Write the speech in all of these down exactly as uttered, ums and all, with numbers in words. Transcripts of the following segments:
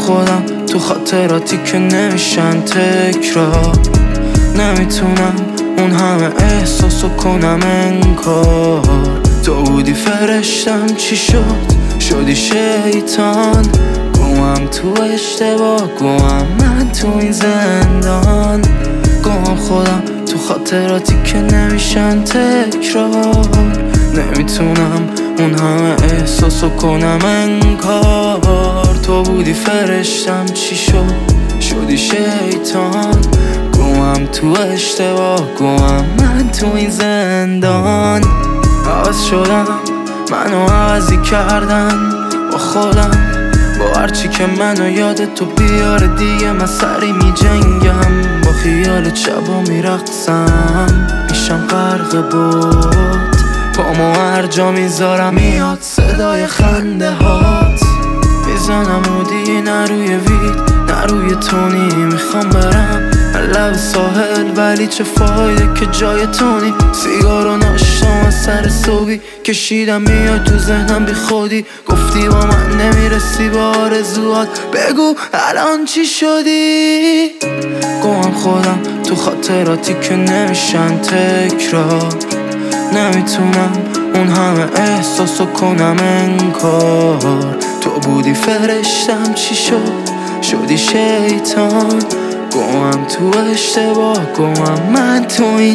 خودم تو خاطراتی که نمیشن تکرار. نمیتونم اون همه احساسو کنم انکار. تو بودی فرشتم چی شد؟ شدی شیطان. گوهم تو اشتباه، گوهم من تو این زندان. گوهم خودم تو خاطراتی که نمیشن تکرار. نمیتونم اون همه احساسو کنم انکار. تو بودی فرشتم چی شد؟ شدی شیطان. گوهم تو اشتباه، گوهم من تو این زندان. عوض شدم، منو عوضی کردن با خودم. با هرچی که منو یاد تو بیاره دیگه من سری می جنگم. با خیال شبا می رقصم، میشم غرق بود. پامو هر جا میذارم میاد صدای خنده هات. میزنم و دیگه نه روی وید نه روی تونی. میخوام برم لب ساحل ولی چه فایده که جای تونی. سیگارو ناشتم از سر صبحی کشیدم میاد تو ذهنم بی خودی. گفتی با من نمیرسی با آرزوات، بگو الان چی شدی؟ گوهم خودم تو خاطراتی که نمیشن تکرار. نمیتونم اون همه احساسو کنم انکار. تو بودی فرشتم چی شد؟ شدی شیطان. گوهم تو اشتباه، گوهم من تو این.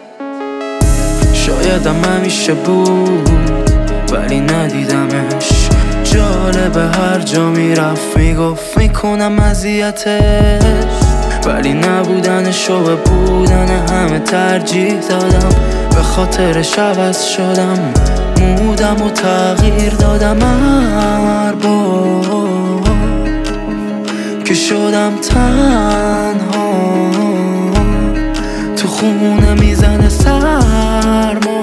شایدم همیشه بود ولی ندیدمش. جالبه هر جا میرفت میگفت میکنم اذیتش. ولی نبودنشو به بودن همه ترجیح دادم. به خاطرش عوض شدم، مودم و تغییر دادم. هر بار که شدم تنها تو خونه میزنه سرما.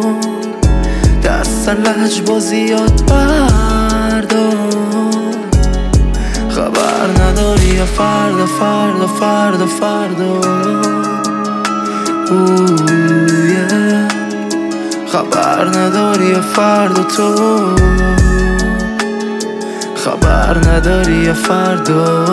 دست لجبازی یاد بردار. خبر نداری یا فردا فردا فردا فردا. اوه یه خبر نداری یا فردا تو. خبر نداری یا فردا.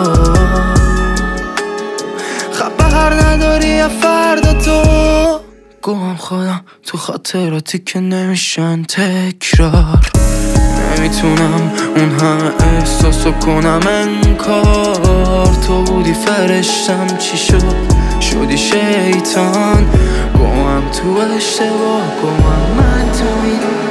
خبر نداری یا فردا تو. گوهم خودم تو خاطراتی که نمیشن تکرار. نمیتونم اون همه احساسو کنم انکار. تو بودی فرشتم چی شد؟ شدی شیطان. گوهم تو اشتباه، گوهم من تو این